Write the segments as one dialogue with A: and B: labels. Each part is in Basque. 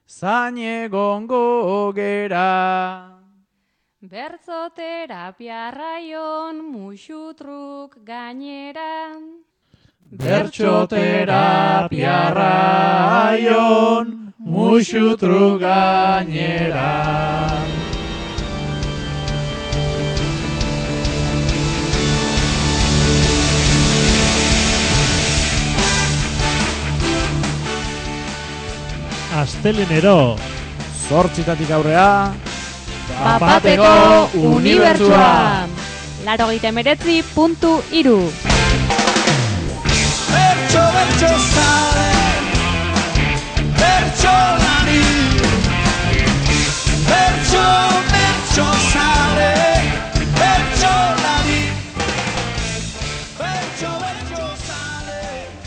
A: zain egongo gera.
B: Bertzoterapia raion musutruk gainera.
A: Bertsoterapia raion musutru gainera.
C: Astelenero
A: 8 aurrea,
B: Bapateko unibertsua. 89.3.
A: Bertso zale, bertsolari. Bertso zale, bertsolari. Bertso zale,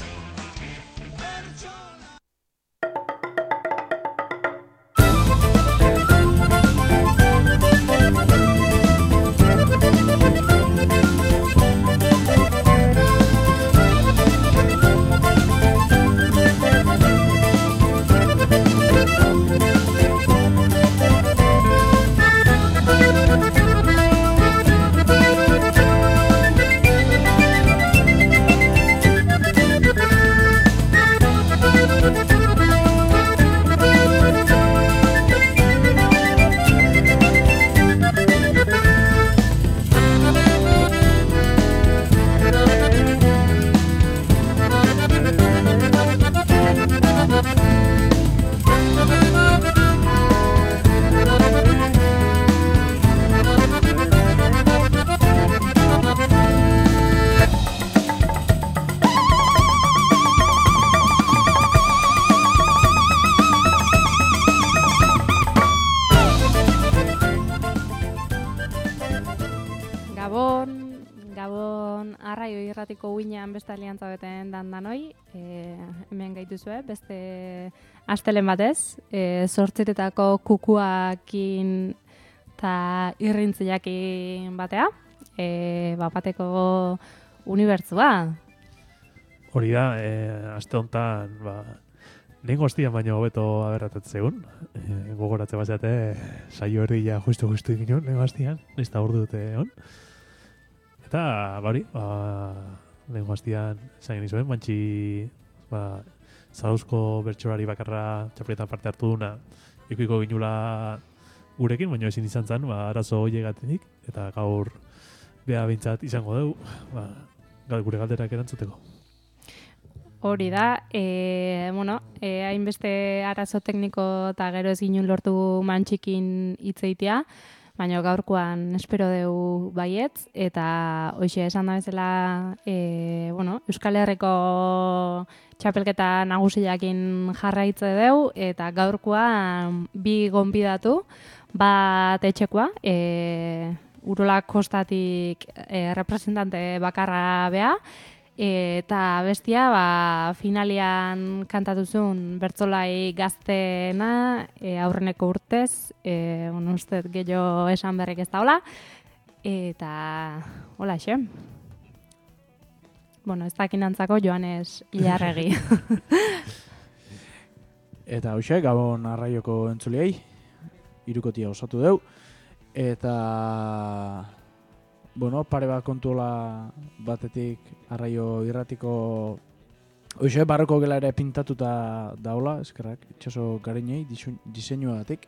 A: bertsolari.
B: Gabon arraio irratiko uinean beste aliantza beten dandanoi, hemen gaituzue, beste astelen batez, 8 kukuakin eta irrintziakin batea, Bapateko unibertsua.
C: hori da, aste honetan, nengo hostian baino hobeto aberratetzegun. Gogoratze bazate, saio erdia justu egin nengo hostian, ez da ordu dute hon. Eta, hori, nengo hostian, zain izuen, bantxi, Zarauzko bertsolari bakarra txapelketan parte hartu duna, ikuiko ginula gurekin, baina ezin izan zen, arazo hoiegatik, eta gaur beha bintzat izango dugu, gure galderak erantzuteko.
B: Hori da, hainbeste arazo tekniko eta gero ez ginen lortu mantxikin hitzeitea, baina gaurkoan espero dugu baietz, eta hoxe esan da bezala, Euskal Herriko txapelketa nagusiakin jarraitze dugu, eta gaurkoan bi gonbidatu, bat etxekoa, Urola Kostatik representante bakarra beha, eta bestia finalian kantatuzun bertsolai gazteena aurreneko urtez, uste gehiago esan berrik ez da hola, eta hola xe. Ez dakinantzako Joanes Ilarregi.
A: Eta hoxe, Gabon arraioko entzuliei, hirukotia osatu deu, eta pare bat kontuola batetik arraio irratiko hoxe, barroko gela ere pintatuta daola, eskerrak, itxaso garinei, diseinuagatik.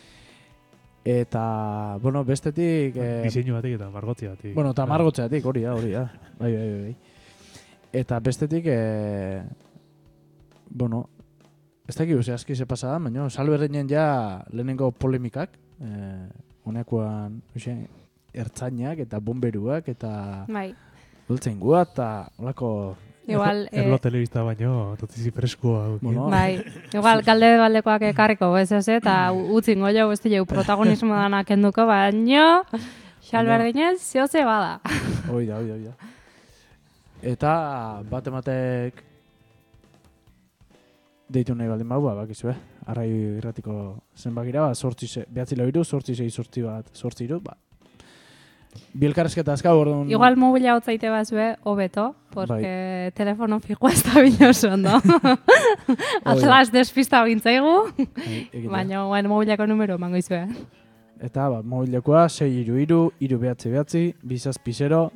A: Eta, bestetik...
C: Diseinuagatik eta margotzeagatik.
A: Eta margotzeagatik, hori da. Bai. Eta bestetik, ez dakik aski ze pasada, baina salberreinen ja lehenengo polemikak, honekoan, ertzainak eta bomberuak eta bultzaingua eta holako...
C: Erlo telebista baino, totizi freskoa.
B: Igual, galde baldekoak ekarriko, ez, eta utzingo jau, ez dugu protagonismo danak enduko, baino, salberdinez, zioze bada.
A: Hoi da. Eta bat ematek deitu nahi baldin bau, bakizue, arraio irratiko zenbagira, 9 behatzi lau iru, 8 6 8 bat, 8 iru, Bielkarrezketa azka, orduan...
B: Igual mobila hotzaite bazue, hobeto, porque telefono fijoa ez da binoz ondo. Atlas despista bintzaigu, baina mobilako numero mango izue.
A: Eta, mobilekoa, 633-329-3 bizazpizero,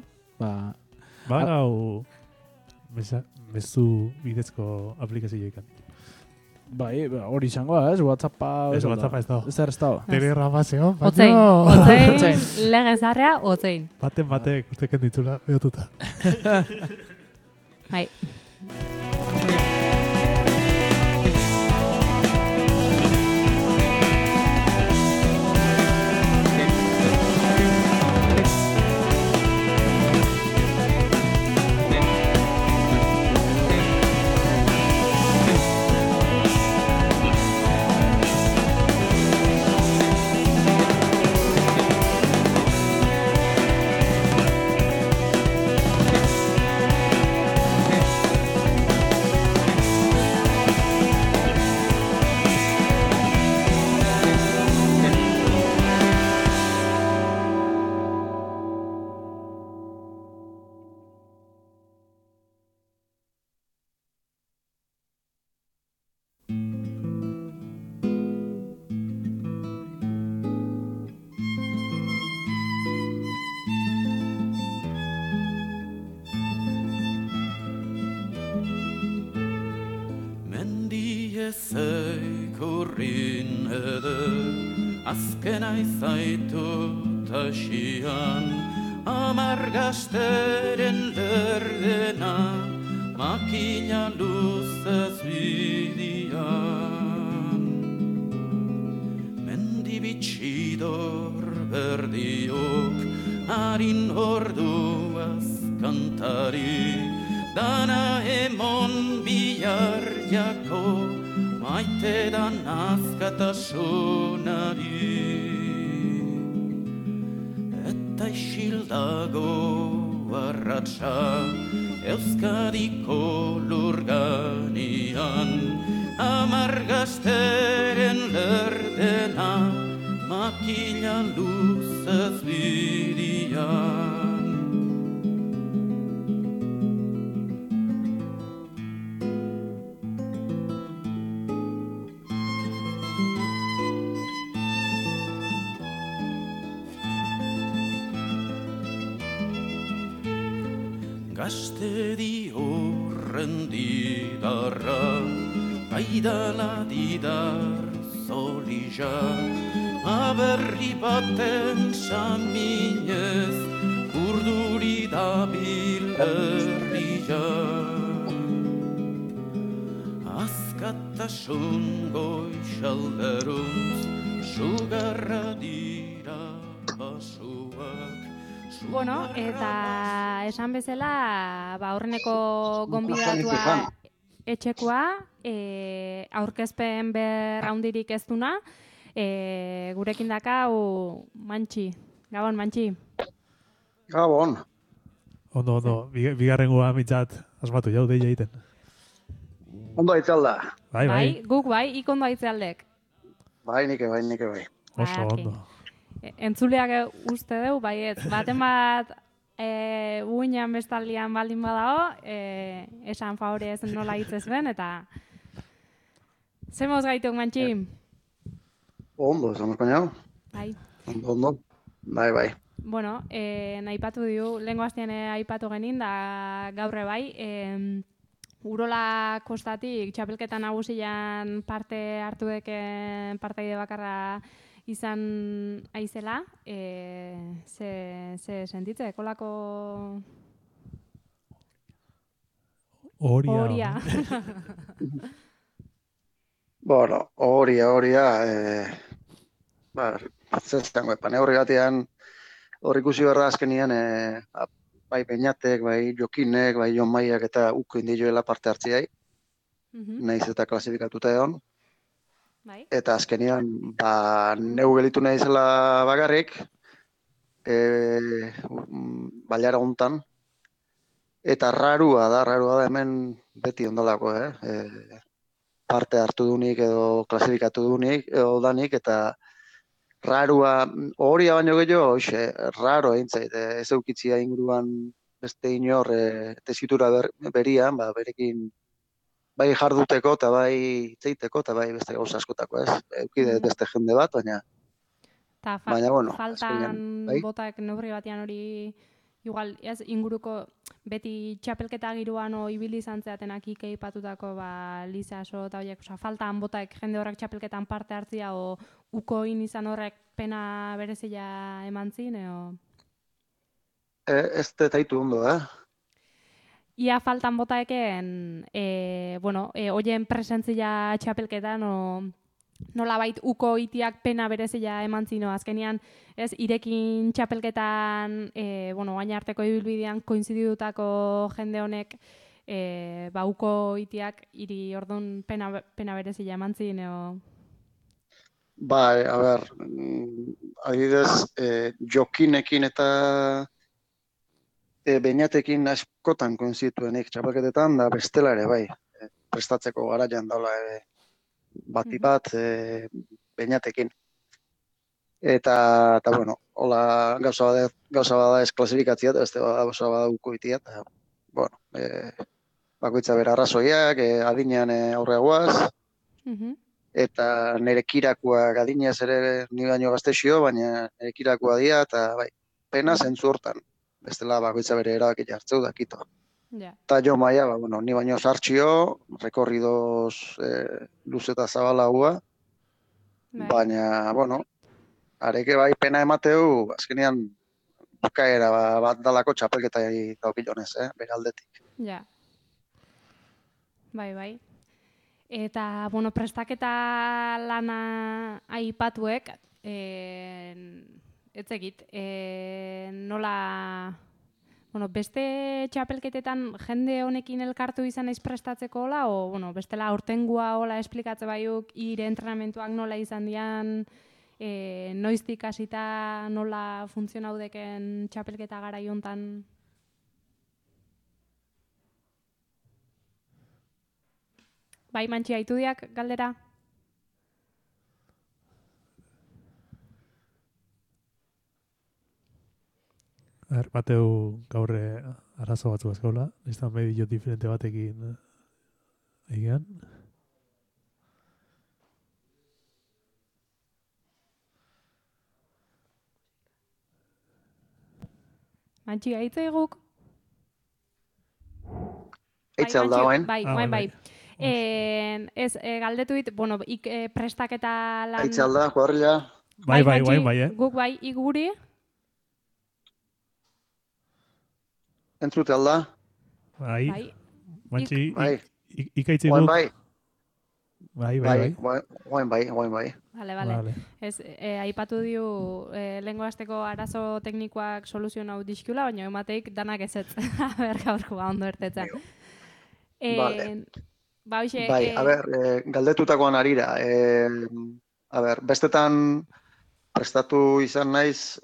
C: Hau mezu bidezko aplikazioa ikan.
A: Bai, hori izangoa, ez? WhatsAppa...
C: Ez WhatsAppa ez dago.
A: Ez da ez dago.
C: Telegrafazio,
B: Otzein, legezarrea, otzein.
C: Batek, usteken ditzula, behotuta.
B: Bai.
D: Zeikurrin azkena izaitu tasian, amargasteren lerdena, makina luzez bidian. Mendibitxidor berdiok, harin orduaz kantari, dana emon bihar jako, maite da nazkatasunari. Eta isildago arratsa Euskadiko lurganian, amargasteren lerdena, makila luzez bidian. Gazte di horren didarra, baidala didar zolija, aberri baten saminez, urduri dabil herria. Azkatasun goixalderuntz, sugarra dira basuak.
B: Bueno, eta esan bezala, horreneko gonbidatua etxekoa, aurkezpen berraundirik ez duna, gurekin dakau Mantxi. Gabon, Mantxi.
E: Gabon.
C: Ondo, bigarrengoa mitzat asmatu jau deia egiten.
E: Ondo aitzalda.
C: Bai.
B: Guk bai, ikondo aitzaldek.
E: Bai, nike bai.
C: Oso ondo.
B: Entzuleak uste deu, baiet, baten bat uinan bestaldian baldin badao, esan favore ez nola hitzez ben, eta zemoz gaituk, Mantxi?
E: Ondo, esan espainiau?
B: Bai.
E: Ondo. Bai.
B: Bueno, nahipatu diu, lehenko hastian aipatu genin, da gaurre bai, Urola kostatik txapelketa nagusian parte hartu deken partaide bakarra izan aizela, ze sentitze, kolako...
C: Horia.
E: Bueno, horia, atzeztango, horri gatean, hor ikusi berda azkenian, bai Peñatek, bai Jokinek, bai Jon Maiak eta uko indioela parte hartziai, nahiz eta klasifikatuta egon.
B: Bai.
E: Eta azkenian, neu gelitu nahi zela bakarrik, bailara hontan, eta rarua da hemen beti ondalako, parte hartu dunik edo klasifikatu dunik edo danik, eta rarua, horia baino gehiago, hoxe, raro egin zait, ez eukitzia inguruan beste inor tesitura berian, berekin bai jarduteko eta bai itzeiteko eta bai beste gauza askotako, ez? Eukide beste jende bat, baina bueno,
B: faltan
E: bai?
B: botak neurri batean hori igual ez inguruko beti txapelketa giroan ibili izan zeatenak Ike ipatutako Lizaso eta horiek, faltan botak jende horrek txapelketan parte hartzia o ukoin izan horrek pena berezia eman zin,
E: Ez detaitu ondo,
B: Ia faltan botaeken, hoien presentzia txapelketan, nolabait uko itiak pena berezia eman zino. Azkenian, ez, irekin txapelketan, oain arteko ibilbidean koinzididutako jende honek, uko itiak iri ordun pena berezia eman zino.
E: Bai, a ber, adibidez, jokinekin eta beinatekin askotan koinzituenik txapelketetan, da bestela ere, bai, prestatzeko garaian daula bati bat beinatekin. Eta bueno, hola gauza bada ez klasifikatzia, eta beste gauza bada ukoitia, eta, bueno, bakoitza bera arrazoiak, adinean aurreagoaz, eta nire kirakuak adinez ere ni baino gaztexio, baina nire kirakua dira, eta bai, pena zentzu hortan. Bestela bakoitza bere erabakia hartzeu dakito. Eta jo maia, ni baino sartxio, rekorridoz luze eta zabalagoa, baina, areke bai pena emateu, azkenean bukaera bat dalako txapelketa daukilonez, bere aldetik.
B: Ja. Bai. Eta, prestaketa lana aipatuek, ez egit, nola, beste txapelketetan jende honekin elkartu izan naiz prestatzeko hola, bestela aurtengua hola esplikatze baiuk, ire entrenamentuak nola izan dian, noiztik hasita nola funtzionaudeken txapelketa gara jontan? Bai, Mantxi, haitu diak galdera?
C: Bateu gaurre arazo batzu azkaula, ez da medio diferente batekin egian.
B: Mantxi, haitze eguk?
E: Eitze alda, oain?
B: Bai. Ez, galdetu dit, prestaketa lan...
E: Eitze alda, kuadrilla?
C: Bai,
B: Guk bai, iguri?
E: Entzute alda?
C: Bai. Mantxi, ikaitzi
E: guk?
C: Bai.
E: Oain bai.
B: Vale. Ez, aipatu diu lehengo asteko arazo teknikoak soluzionau dizkula, baina emateik danak ezetz. Aber, gaurko ondo ertetza.
E: Bai, galdetutakoan arira. Bestetan prestatu izan naiz,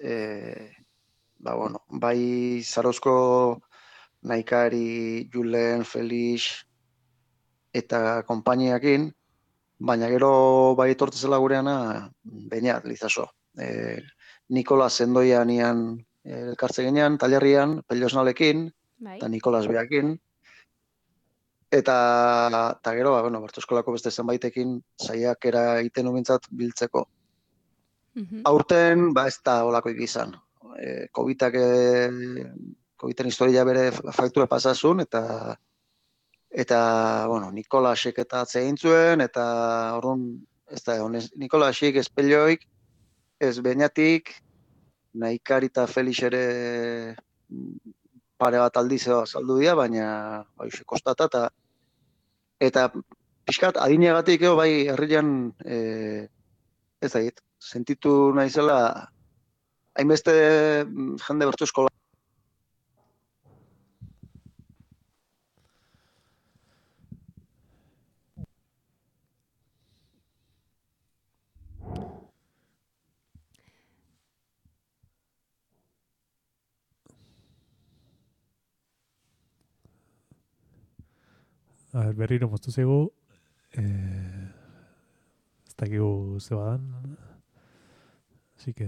E: bai Zarozko Naikari, Julen, Felix eta konpainiakin, baina gero bai etortzezela gureana Beñat, Lizaso. Nikolas Zendoia nian elkartze ginean, talerrian, Pellosnalekin, eta Nikolas beakin. Eta gero, Bertoskolako beste zenbaitekin saiakera egiten umintzat biltzeko. Aurten, ez da olakoik izan. COVID-en historia bere faktura pasazun, eta Nikolasek eta atzein zuen, eta orduan, Nikolasik, ez Pelloik, ez Beñatik, Naikari eta Felix ere pare bat aldizeo saldu dira, baina kostata, eta pixkat adineagatik bai herrian ez da hit, sentitu naizela hainbeste jende bertu eskola.
C: Berriro moztu zego, ez dakigu zebadan. Así que...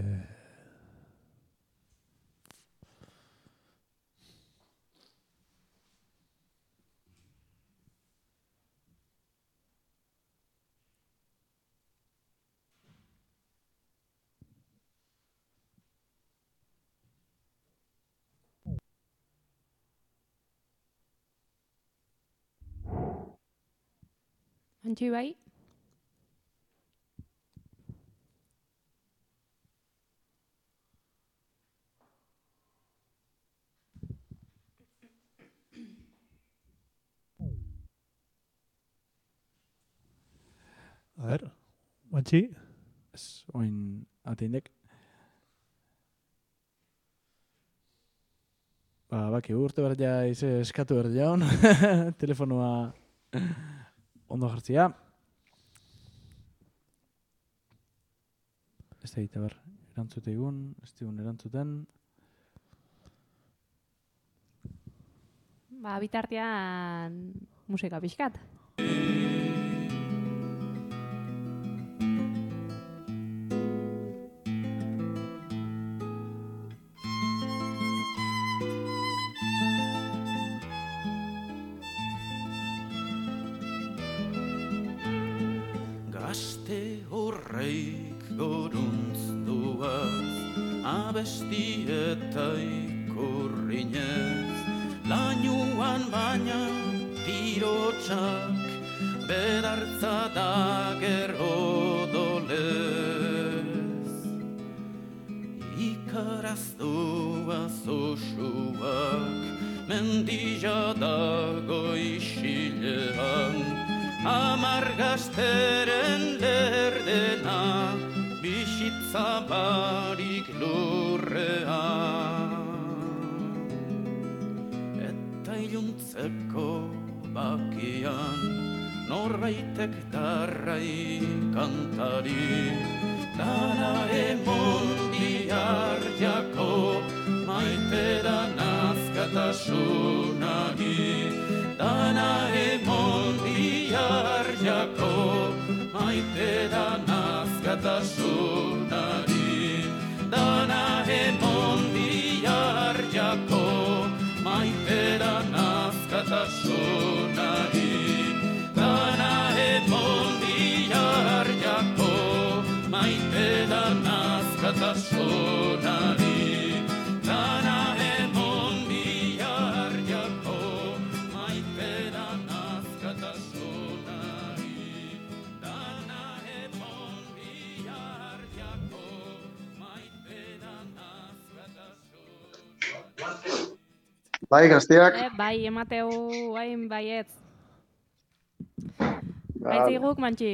B: Antxi bai?
C: A ver, Mantxi?
A: Ez, oin ateindek. Baki urte behar ja eskatu behar jaun. Telefonoa ondo jartzia. Ez da gita ber, erantzute egun, ez digun erantzuten.
B: Bitartean musika pixkat.
D: Gazte horreik goruntzduaz, abesti eta ikurrinez, lainuan baina tirotxak, bedartza da gero dolez. Ikarazdoaz osuak, mendila dago isilean, amargazteren lerdena, bisitza barik lurrean. Eta iluntzeko bakian, norbaitek darrai kantari, dana emon bihar jako, maite da nazkatasunari, dana emon bihar jako, maite da nazkatasunari, dana emon bihar jako, maite da nazkatasunari, dana emon bihar jako, maite da nazkatasunari, dana emon bihar jako, maite da nazkatasunari, dana emon bihar jako, maite da nazkatasunari.
E: Bai, gazteak.
B: Bai, emateu, hain baietz.
E: Ba,
B: Aitziguk, Mantxi.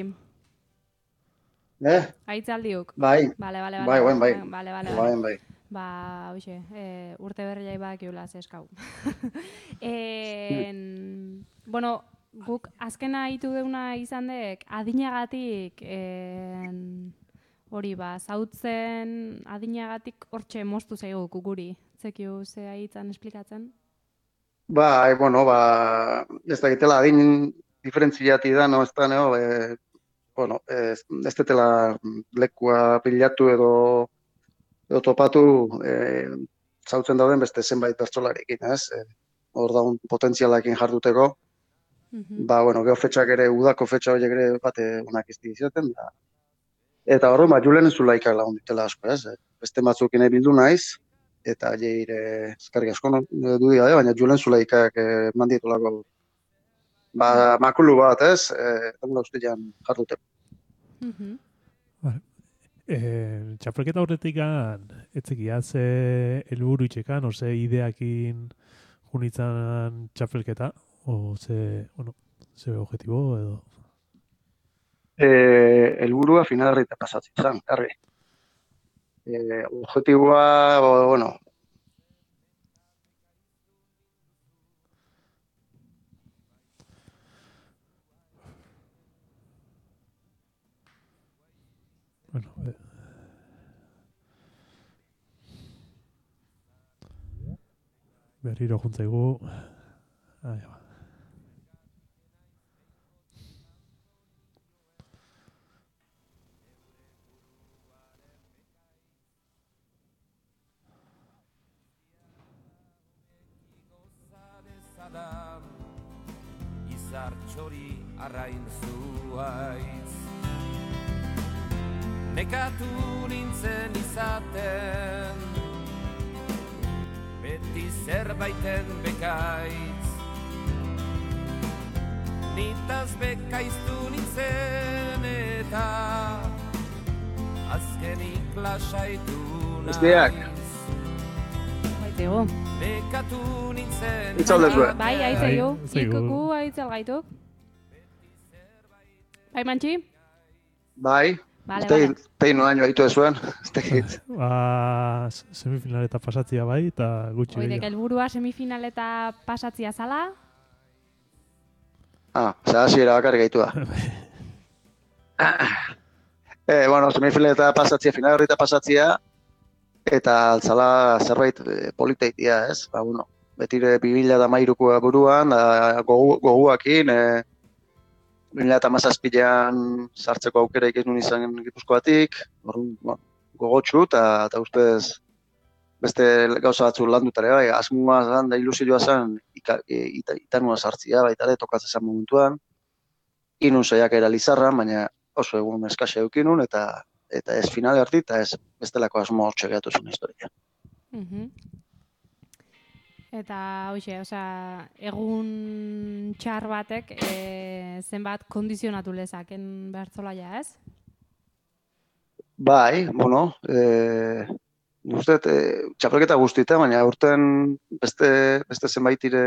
B: Aitzaldiuk.
E: Bai.
B: Bale.
E: Bai, guen bai.
B: Bale.
E: Bai.
B: Hoxe, urte berriai bakiula zeskau. Bueno, guk azkena hitu deuna izan dek, adinagatik, hori zautzen adinagatik hortxe moztu zaigu guri. Zekiu ze haitzan esplikatzen?
E: Bai, bueno, ez da gitela adin diferentziati da, no, ez da, no, bueno, ez detela lekua pilatu edo topatu zautzen dauden beste zenbait pertsolarekin, ez? Hor daun potentzialakin jarduteko. Bueno, geho fetxak ere, udako fetxa horiek ere bate onak izti izaten, da. Eta hor, Julen Zulaikak lagun ditela asko, ez? Beste batzukin bildu naiz, eta jeire eskarrik asko dudia, baina Julen Zulaikak manditulako makulu bat, ez? Eta ustean jarduteko.
C: Txapelketa horretik etzekia ze helburu itxekan, o ze ideakin junitzan txapelketa, o ze objetibo edo?
E: Helburua finalerrita pasatzen zan, garri. Objetiboa, bueno,
C: berriro juntzaigu.
F: txori arrain zuaiz. Nekatu nintzen izaten, beti zerbaiten bekaitz. Nitaz bekaiztu nintzen eta azkenik lasaitu
E: Guztiak.
B: Baitego.
F: Nekatu nintzen
E: Itzaldezue.
B: Bai, aitzaigu.
C: Zaigu.
B: Ikuku aitzal gaituk. Bai, Mantxi?
E: Bai,
B: Bale,
E: Tein
B: bale.
E: tein noaino haitu ezuen, ez tekit.
C: Ba, semifinaleta pasatzia bai, eta gutxi
B: Oidek
C: gehiago.
B: helburua semifinaleta pasatzia zala.
E: Hasiera bakarrik gaitua. Bueno, semifinaleta pasatzia, final horreta pasatzia, eta altzala zerbait politeitia, ez? Ba, bueno, betire 2013koa buruan, goguakin, 2017an sartzeko aukera ikin izan Gipuzkoatik, orduan, bueno, gogotsu, eta ustez beste gauza batzu landutare bai, asmoa zan da ilusioa zan itanua sartzia, baita ere tokatzen zen momentuan. Inun saiakera Lizarran, baina oso egun eskase eukinun, eta ez finale harti, eta ez bestelako asmo hortxe gehatu zuen historia.
B: Eta, hoxe, osea, egun txar batek zenbat kondizionatu lezaken bertzolaia, ez?
E: Bai, bueno, nik uste txapelketa guztita, baina aurten beste zenbait ire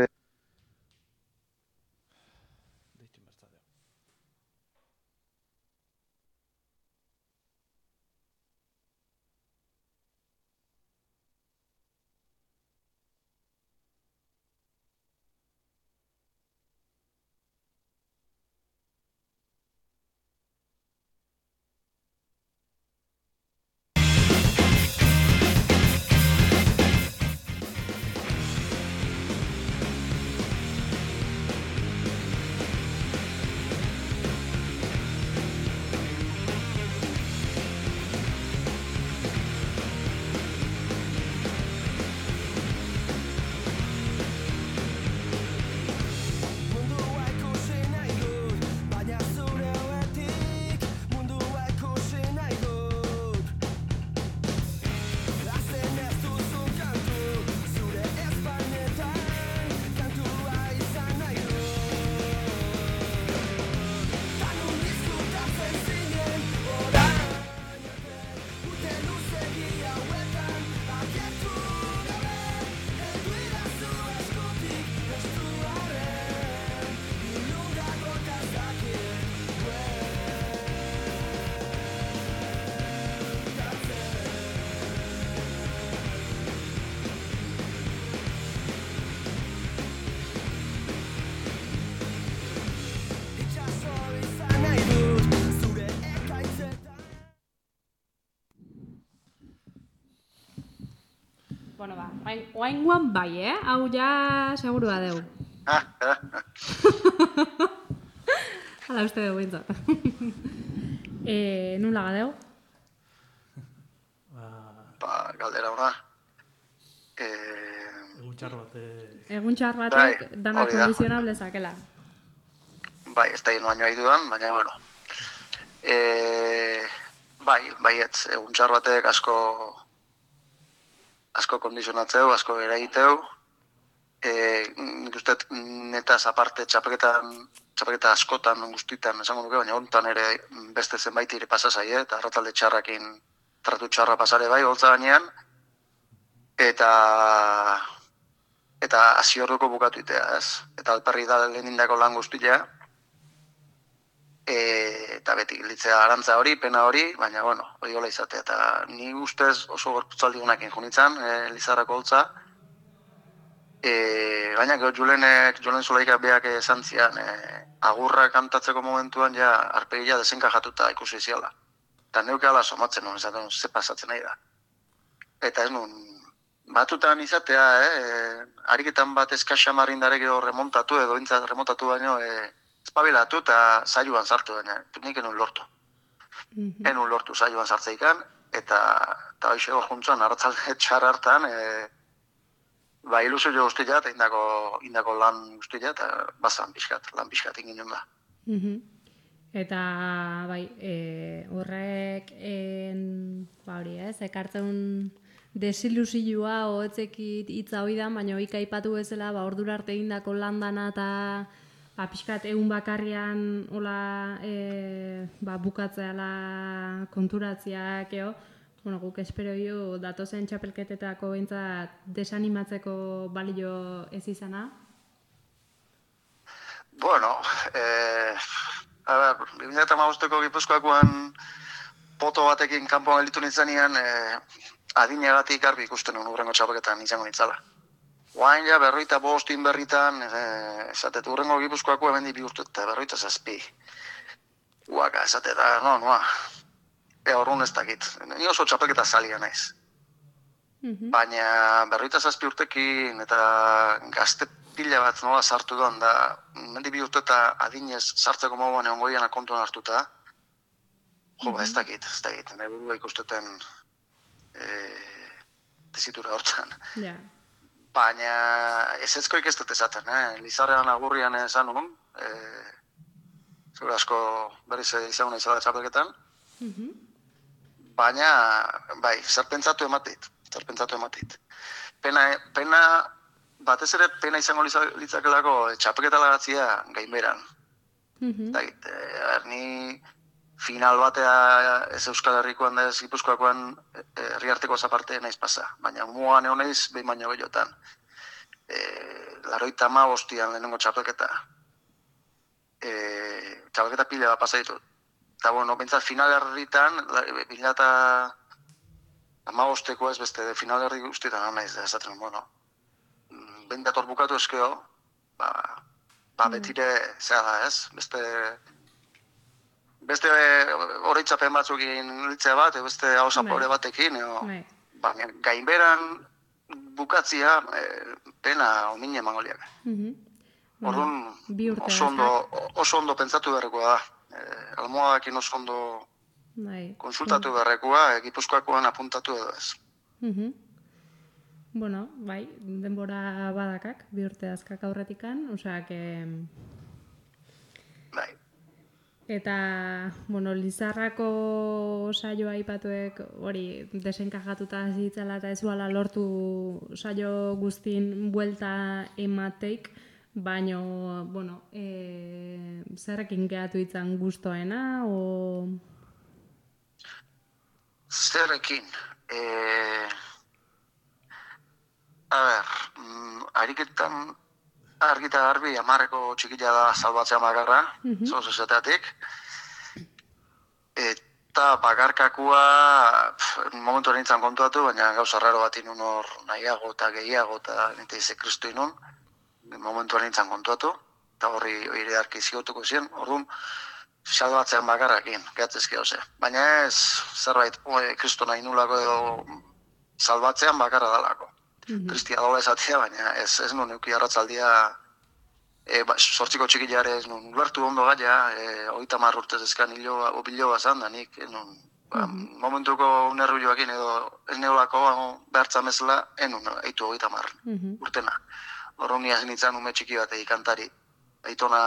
B: Bueno, ba, oaingoan bai, Hau ja segurua deu. Hala uste dugu bintzat. Nula gadeu?
E: Ba, galdera ona.
C: Egun txar bat,
B: Egun txar batek
E: Bai,
B: dana
E: hori da.
B: kondizionable zakela.
E: Bai, ez da inoaino aiduan, baina, bueno. Baietz, egun txar batek asko kondizionatzeu, asko eragiteu. Nik uste netaz aparte txapelketa askotan guztitan esango nuke, baina hontan ere beste zenbait ire pasa zaie, eta arratalde txarrakin tratu txarra pasare bai, holtza gainean. Eta hasi orduko bukatu itea, ez? Eta alperri da lehenindako lan guztia, eta beti gilditzea arantza hori, pena hori, baina, bueno, hori hola izatea. Eta ni ustez oso gorputzaldi gunakin junitzen, Lizarrako holtza. Baina, gero Julen Zulaika beak esan zian, agurra kantatzeko momentuan ja arpegia desenkajatuta ikusi ziala. Eta neuke ala somatzen nuen, esaten ze pasatzen nahi da. Eta ez nuen, batutan izatea, ariketan bat eskaxamarrindare gero remontatu, edo intzat remontatu baino, espabilatu eta saioan sartu baina, nik enun lortu. Enun lortu saioan sartzeikan, eta hoxe hor juntzan, hartzalde txar hartan, Ba, ilusio jo guztia, eta indako lan guztia, eta bazan lan pixkat egin da.
B: Eta, bai, horrek, ba hori ez, ekartzen desilusioa, hoetzekit hitza hoi da, baina hoik aipatu bezala, ba, ordura arte egindako landana eta ba, pixkat egun bakarrian hola bukatzeala konturatziak, bueno, guk espero jo datozen txapelketetako behintzat desanimatzeko balio ez izana?
E: Bueno, a ber, 2015ko Gipuzkoakoan poto batekin kanpoan gelditu nintzenean, adinegatik garbi ikusten nuen urrengo txapelketan izango nintzala. Oain ja, 55 berritan, esatet, urrengo Gipuzkoako hemen bi urte eta 57. Uaka, esatet, noa. Horren ez dakit. Ni oso txapelketa zalia naiz. Baina 57 urtekin eta gazte pila bat nola sartu doan da, mendi bi urte eta adinez sartzeko moduan egon goiana kontuan hartuta, ez dakit. Nahi burua ikusteten tesitura hortzan. Baina ezkoik ez dut esaten, Lizarrean agurrian esan nuen, zure asko berriz izan izala txapelketan, baina, bai, zer pentsatu ematit. Pena, batez ere pena izango litzakelako txapelketa lagatzia gainberan. Ni final batea ez Euskal Herrikoan da ez Gipuzkoakoan herriarteko zaparte naiz pasa, baina mugan egon naiz behin baino gehiotan. 85 lehenengo txapelketa. Txapelketa pila bat pasa ditut. Eta, bueno, bintzat final herritan, 2015ko ez beste, final herri guztietan naiz da, esaten, bueno, bendator bukatu eskeo, betire, zera da, ez? Beste horreitzapen batzukin litzea bat, beste hau zapore batekin, baina gainberan bukatzia pena omine mangoliak. Orduan, oso ondo pentsatu beharrekoa da. Almohadakin oso ondo konsultatu beharrekoa, Gipuzkoakoan apuntatu edo ez.
B: Bueno, bai, denbora badakak, 2 urte azkak aurretikan, osea,
E: Bai.
B: Eta, bueno, Lizarrako saioa aipatuek hori desenkajatuta zitzala eta ez zuala lortu saio guztin buelta emateik, baina, bueno, zerrekin gehatu itzan gustoena, o...
E: Zerrekin? A ber, ariketan argita garbi, 10ko txikila da salbatzea bakarra, zozezeteatik. Eta bakarkakua momentu nintzen kontuatu, baina gauza raro bat inun hor nahiago eta gehiago eta nite ize kristu inun. Momentu nintzen kontuatu, eta horri iredarki ziotuko ziren, orduan salbatzean bakarrakin, gehatzezki hauze. Baina ez zerbait kristo nahi nulako edo salbatzean bakarra dalako. Tristia dola esatia, baina ez nun euki arratzaldia sortziko txikilare ez nun ulertu ondo gaia, 30 urtez ezkan biloba zan, da nik momentuko unerru joakin edo ez neolako behartza mezela, enun eitu 30 urtena. Horro niaz nintzen ume txiki bat kantari, eitona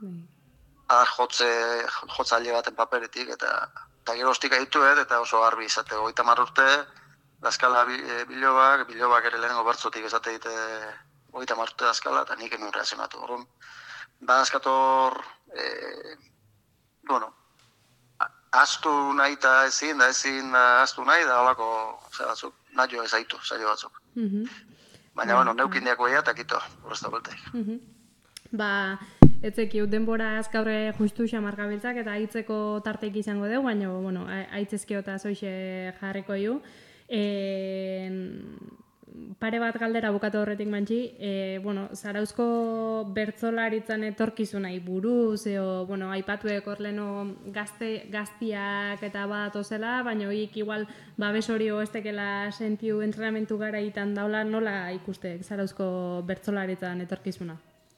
E: jotzaile baten paperetik, eta gero hostik aitu eta oso garbi izate 30 urte, Dazkala bilobak ere lehenengo bertzotik esate dite 30 urte dazkala, eta nik enun reazionatu. Horren, badazkator, astu nahi eta ezin da astu nahi, da holako, batzuk, nahi ez aitu, zailo batzuk. Baina, neukin diako eta kito, horrezta bultaik.
B: Etzekiu, denbora azkaurre justu xamar gabiltzak, eta aitzeko tarteik izango dugu, baina, aitzezkio eta zoixe jarriko ju. Pare bat galdera bukatu horretik mantxi, Zarauzko bertsolaritzan etorkizunai buruz, aipatuek hor leno gaztiak eta badatozela, baina horiek igual babes hori estekela sentiu entrenamentu gara itan daula, nola ikustek Zarauzko bertsolaritzan etorkizuna?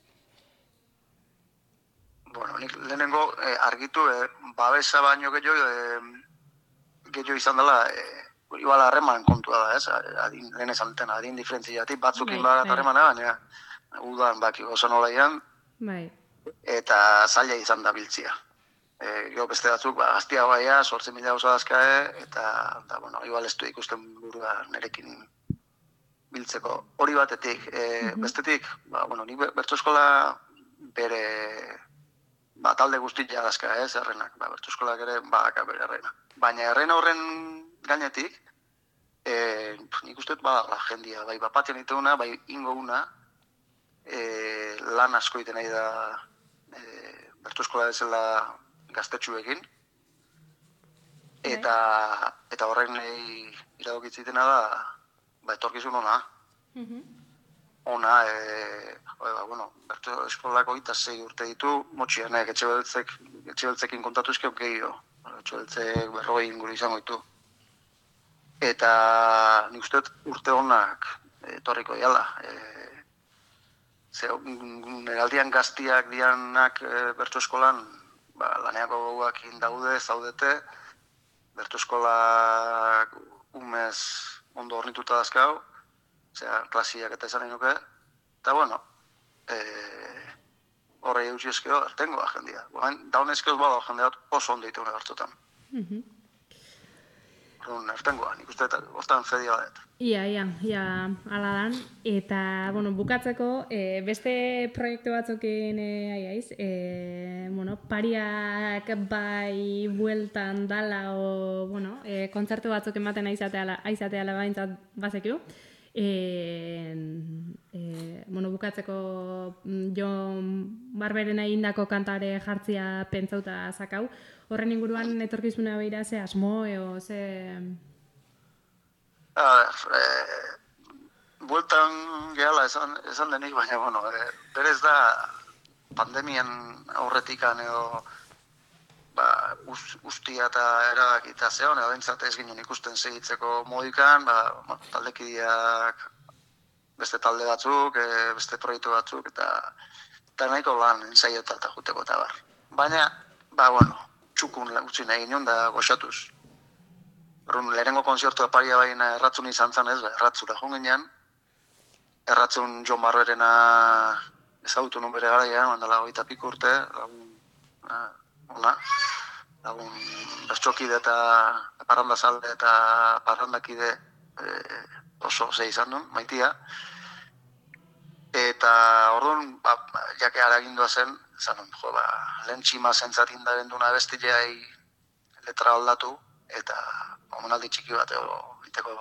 E: Nik lehenengo argitu, babesa baino gehiago izan dela igual harreman kontua da, ez? Lehen esan duten, adin diferentziatik, batzukin
B: Bai,
E: bat
B: bai.
E: harremana, baina udan baki oso nolaian,
B: Bai.
E: eta zaila izan da biltzia. Gero beste batzuk, gaztia baia, 8.000 oso dazkae, eta bueno, igual ez du ikusten burua nerekin biltzeko. Hori batetik, bestetik, bueno, nik bertso eskola bere, talde guztia dazka, ez, errenak, bertso eskolak ere, bere errena. Baina errena horren gainetik, nik uste badala jendia, bai bapatien iteuna, bai ingo una, lan asko iten nahi da bertso eskola bezala gaztetxuekin, eta horren iradokitzitena da, etorkizun ona. Ona, bueno, bertso eskolak 26 urte ditu, motxianek, etxebeltzekin kontatu izkeok gehiago. Etxebeltzek 40 inguru izango ditu. Eta nik uste urte honak etorriko diala. Neraldian gaztiak dianak bertso eskolan, laneako gauakin zaudete, bertso eskolak umez ondo hornituta dazkau, klasiak eta izan nahi nuke, eta bueno, horrei eutsi eskeo, ertengo da jendia. Daun eskeoz bada jendea oso ondo ditune bertzotan. Ertengoa, nik uste hortan fedia badet.
B: Ia, ala dan. Eta, bueno, bukatzeko, beste proiektu batzukin aiaiz, bueno, pariak bai bueltan dala o, bueno, kontzertu batzuk ematen aizateala baintzat bazekiu. Bueno, bukatzeko Jon Barberen egindako kantare jartzia pentsauta zakau. Horren inguruan etorkizuna beira ze asmo eo ze...
E: Bueltan gehala esan denik, baina, bueno, berez da pandemian aurretikan edo ustia eta erabakita zeon, edo entzat ez ginen ikusten segitzeko modikan, taldekideak, beste talde batzuk, beste proiektu batzuk, eta nahiko lan ensaiota eta juteko eta bar. Baina, bueno, txukun utzi nahi ginen da goxatuz. Lehenengo konzertua paria baina erratzun izan zen ez, erratzura joan ginean. Erratzun Jon Barberena ezagutu nun bere garaian, mandala 20 piko urte, lagun bertxokide eta parrandazalde eta parrandakide oso ze izan duen, maitia. Eta orduan, jake haragindua zen, zanun, lehen txima zentzatin da benduna bestileai letra aldatu, eta omenaldi txiki bat egiteko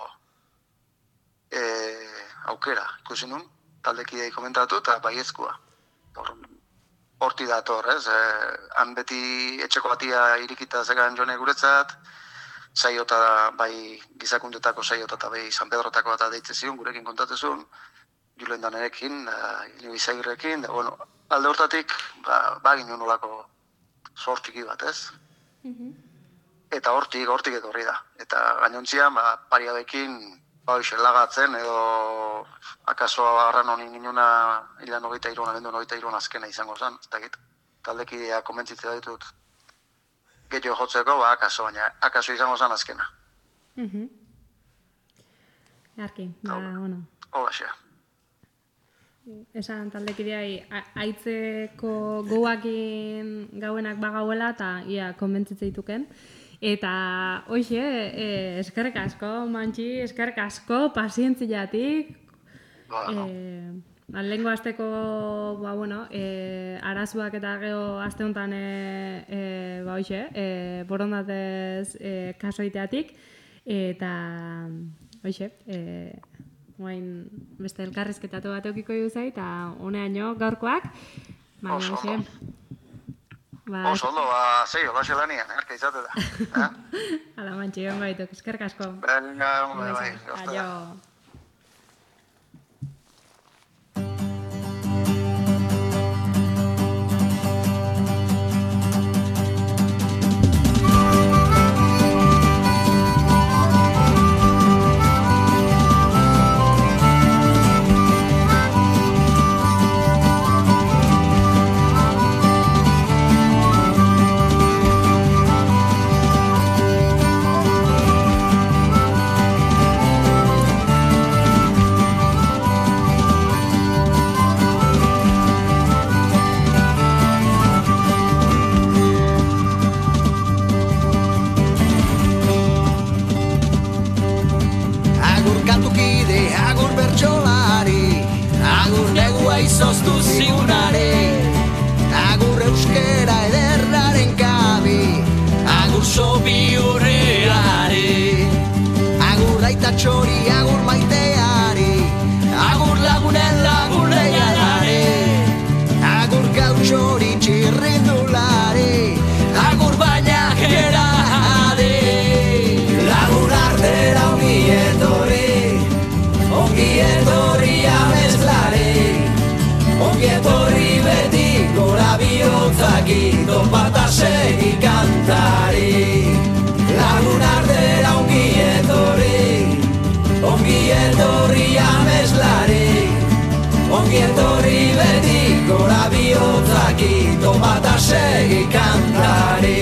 E: aukera ikusi nun, taldekidei komentatu eta baiezkoa. Horti dator, ez? Han beti etxeko batia irikita zegan jone guretzat, saiota bai gizakundetako saiota eta bai San Pedrotako bat deitze zion, gurekin kontatezun, Julen Danerekin, Inigo Izagirrekin, bueno, alde hortatik, bagin nolako zortxiki bat, ez? Eta hortik etorri da. Eta gainontzian, pariabekin, lagatzen, edo akaso arran honi ninuna hilan 23, abenduen 23 azkena izango zen, ez dakit. Taldekidea komentzitzea ditut gehiago jotzeko, akaso, baina akaso izango zen azkena.
B: Arki, bueno.
E: Holaxe.
B: Esan taldekideai aitzeko goakin gauenak bagauela eta ia konbentzitze dituken. Eta hoxe, eskerrik asko, Mantxi, eskerrik asko, pazientziatik. Lehengo azteko, bueno, arazuak eta geho aste honetan, hoxe, borondatez kasoiteatik. Eta, hoxe, guain beste elkarrizketatu bat eukiko duzai, eta honeaino gaurkoak.
E: Oso ondo. Oso ondo, zei, olaxe lanian, erka izate da.
B: Hala, Mantxi, ongo dituk, eskerrik asko.
E: Venga, bai.
B: Aio.
G: izoztu zigunare, agur euskera ederraren kabi, agur sobi urreare, agur aita txori, agur maiteari, agur lagunen lagun leialare, agur gautxori txirrindulari, agur bainakera ade, lagun artera ongi etorri ameslari, ongi etorri beti gora bihotzak topata segi kantari, lagun artera ongi etorri ameslari, ongi etorri beti gora bihotzak topata segi kantari.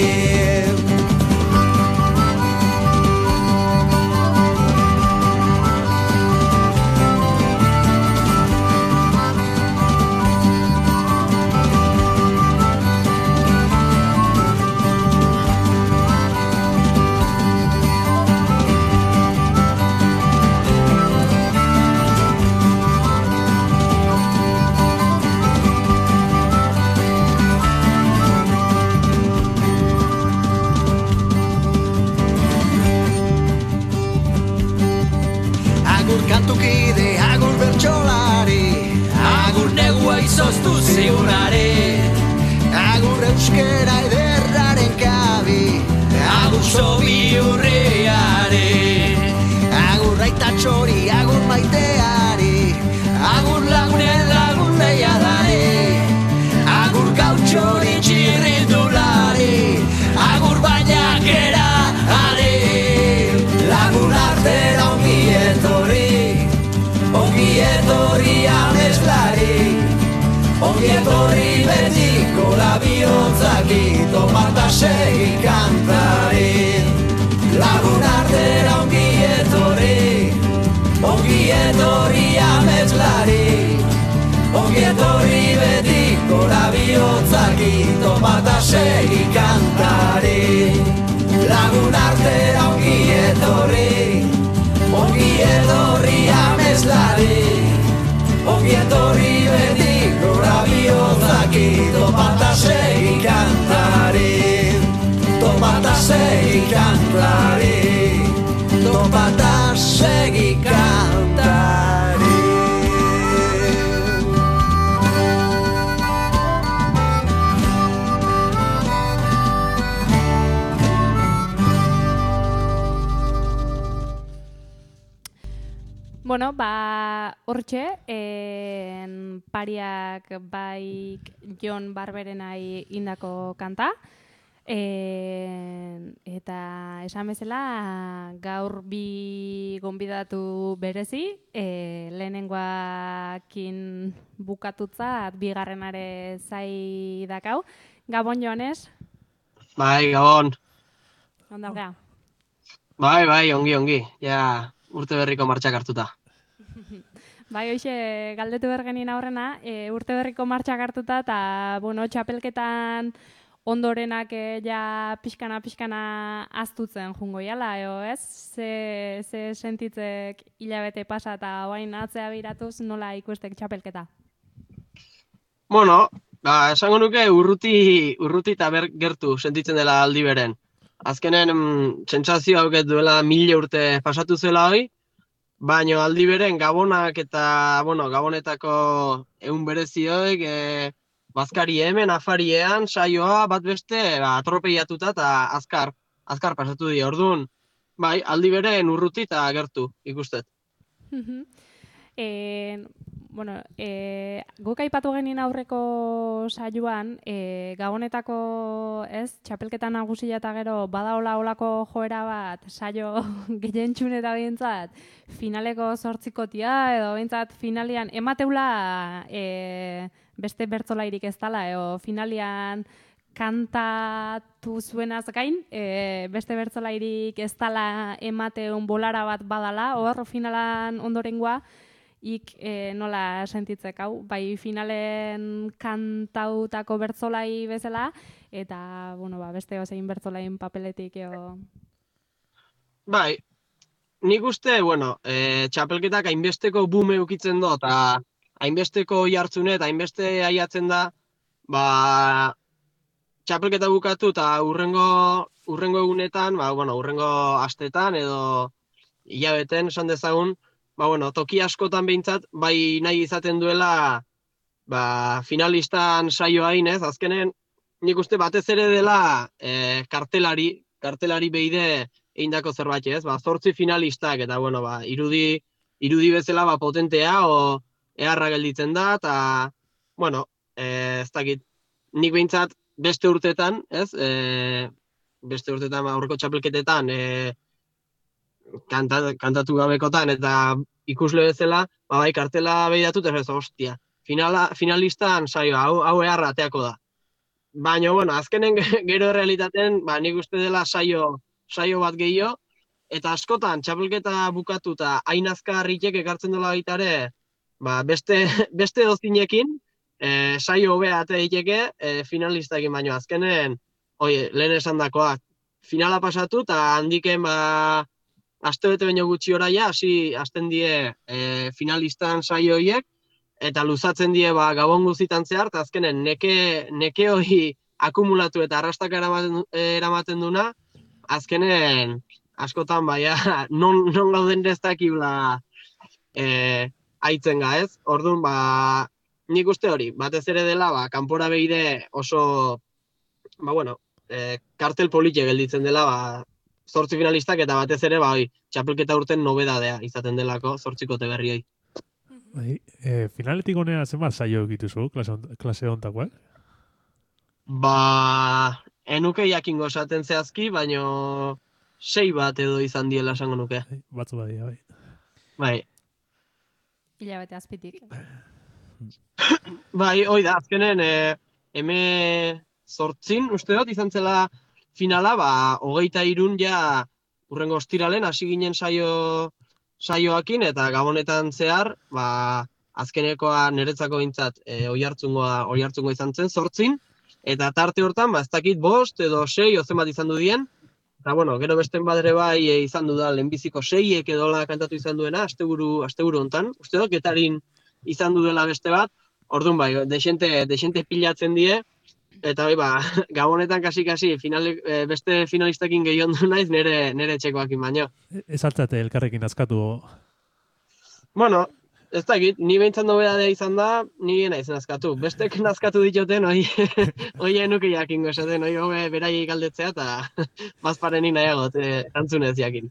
G: Kantukide, agur bertsolari, agur negua izoztu zigunare, agur euskera ederraren kabi, agur sobi urriare, agur aita txori, agur maiteari, agur lagunen lagun leiadari, agur gautxori txirrindulari, agur bainakera are, lagun artera ongi etorri ameslari, ongi etorri betiko labihotzak topata segi kantari, lagun artera ongi etorri ameslari, ongi etorri betiko labihotzak topata segi kantari, lagun artera ongi etorri ameslari, ongi etorri beti gora bihotzak topata segi kantari, topata segi kantari, topata segi kantari.
B: Bueno, hortxe, pariak baik Jon Barberenai indako kanta, eta esan bezala gaur bi gonbidatu berezi, lehenengoakin bukatutzat bigarrenare zai dakau. Gabon, Joanes?
H: Bai, Gabon.
B: Ondauka?
H: Bai, ongi. Ja, urte berriko martxak hartuta.
B: Bai, hoxe, galdetu bergenin aurrena, urte berriko martxak hartuta, eta, bueno, txapelketan ondorenak ja pixkana aztutzen jungo jala, ez? Ze sentitzek hilabete pasa eta oain atzea biratuz nola ikustek txapelketa?
H: Bueno, esango nuke urruti eta gertu sentitzen dela aldi beren. Azkenen sentsazio hauket duela 1000 urte pasatu zela hoi, baina aldi beren Gabonak eta, Gabonetako ehun berezioek bazkari hemen, afariean, saioa bat beste atropeiatuta eta azkar pasatu dira. Orduan, bai, aldi beren urruti eta gertu ikustet.
B: Guk aipatu genin aurreko saioan, Gabonetako, txapelketa nagusia eta gero badaola olako joera bat saio gehientxun eta behintzat finaleko 8kotia edo behintzat finalian emateula beste bertzolairik ez dala, edo finalian kantatu zuenaz gain, beste bertzolairik ez dala emateun bolara bat badala, hor finalan ondorengoa, nola sentitzek hau, bai finalen kantautako bertzolai bezala, eta beste ozein bertzolain papeletik eo...
H: Bai, nik uste, txapelketak hainbesteko boom eukitzen do, eta hainbesteko oihartzune eta hainbeste aiatzen da, ba, txapelketa bukatu eta urrengo egunetan, ba, bueno, urrengo astetan edo hilabeten esan dezagun, ba, bueno, toki askotan behintzat, bai nahi izaten duela, ba, finalistan saioa ez, azkenen, nik uste batez ere dela kartelari behide eindako zerbait, ez? Ba, 8 finalistak, eta, bueno, ba, irudi bezala, ba, potentea, o eharra gelditzen da, eta, bueno, ez dakit, nik behintzat beste urtetan, ez? Beste urtetan, ba, aurreko txapelketetan, kantatu gabekotan, eta ikusle bezala, ba, bai, kartela behidatut, ez, ostia, finalistan saioa, hau eharra ateako da. Baina, bueno, azkenen gero realitaten, ba, nik uste dela saio bat gehiago, eta askotan txapelketa bukatu eta hain azkarritek ekartzen dela baita ere, ba, beste dozinekin, saio hobea ate daiteke finalistakin, baino azkenen, lehen esan dakoa, finala pasatu eta handiken, ba, aste bete baino gutxi oraia, hasten die finalistan saio horiek, eta luzatzen die, ba, gabon guztitan zehar, eta azkenen neke hori akumulatu eta arrastaka eramaten duna, azkenen askotan, baia, non gauden ez dakibla aitzen ga, ez? Orduan, ba, nik uste hori, batez ere dela, ba, kanpora behire oso, ba, bueno, kartel politie gelditzen dela, ba, 8 finalistak, eta batez ere, ba, txapelketa urten nobedadea izaten delako 8 berri hori.
C: Bai, finaletik honea zenbat saio egituzu, klase hontakoak?
H: Ba, enuke jakingo esaten zehazki, baino 6 bat edo izan diela esango nuke.
C: Batzu badia, bai.
H: Bai.
B: Hilabete azpitik.
H: Bai, hoi da, azkenen, M8 uste dut izan zela finala, ba, 23 ja urrengo ostiralen hasi ginen saioakin, eta gabonetan zehar, ba, azkenekoa niretzako behintzat oihartzungo izan zen, 8, eta tarte hortan, ba, ez dakit 5 edo 6 ozen bat izan du dien, eta, bueno, gero besten badere bai izan du da, lehenbiziko 6 edola kantatu izan duena, asteburu hontan, uste dut, Getarin izan du dela beste bat, orduan bai, desente pilatzen die, eta bai, ba, gabonetan kasi beste finalistakin gehiondu naiz nire txekoakin baino.
C: Ez altzate elkarrekin azkatu?
H: Bueno, ez dakit, ni behintzat nobedadea izan da, ni naizen azkatu. Bestek nazkatu dituten, hoi enuke jakingo esaten, hoi hobe beraiei galdetzea, eta bazparenik nahiagot, erantzunez jakin.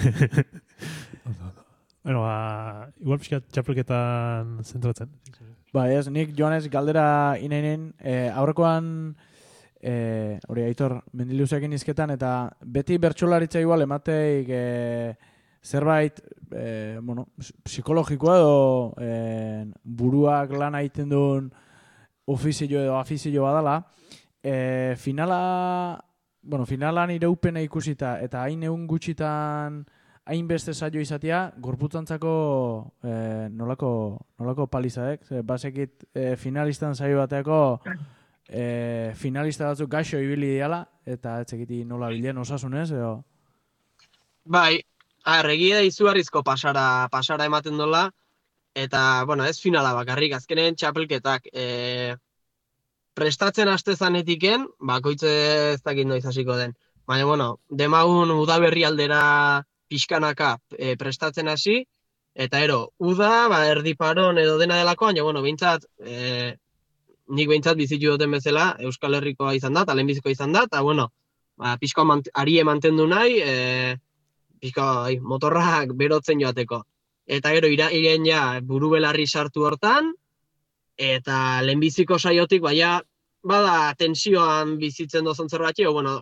C: Bueno, ba, igual pixkat txapelketan zentratzen.
A: Ba, ez, nik joanez galdera inainen, aurrekoan, hori Aitor, Mendiluzekin izketan, eta beti bertsolaritza igual emateik zerbait, bueno, psikologikoa edo buruak lan egiten duen ofizio edo afizio badala, finalan ireupena ikusita, eta hain egun gutxitan hainbeste saio izatea, gorputzantzako nolako palizaek. Basekit finalistan saio bateako finalista batzuk gaixo ibili diala, eta etzekiti nola bilen osasunez, edo?
H: Bai, egia da izugarrizko pasara ematen dola, eta, bueno, ez finala bakarrik, azkenen txapelketak prestatzen haste zanetiken, bakoitze ez dakit noiz hasiko den. Baina, bueno, demagun udaberri aldera pixkanaka prestatzen hasi, eta uda, ba, erdiparon edo dena delako, baina, bueno, behintzat, nik behintzat bizitu duten bezala, Euskal Herrikoa izan da, eta lehenbizikoa izan da, eta, bueno, ba, pixko arie mantendu nahi, motorrak berotzen joateko. Eta iren ja buru belarri sartu hortan, eta lehenbiziko saiotik, baina, bada tensioan bizitzen dozon zerbait, bueno,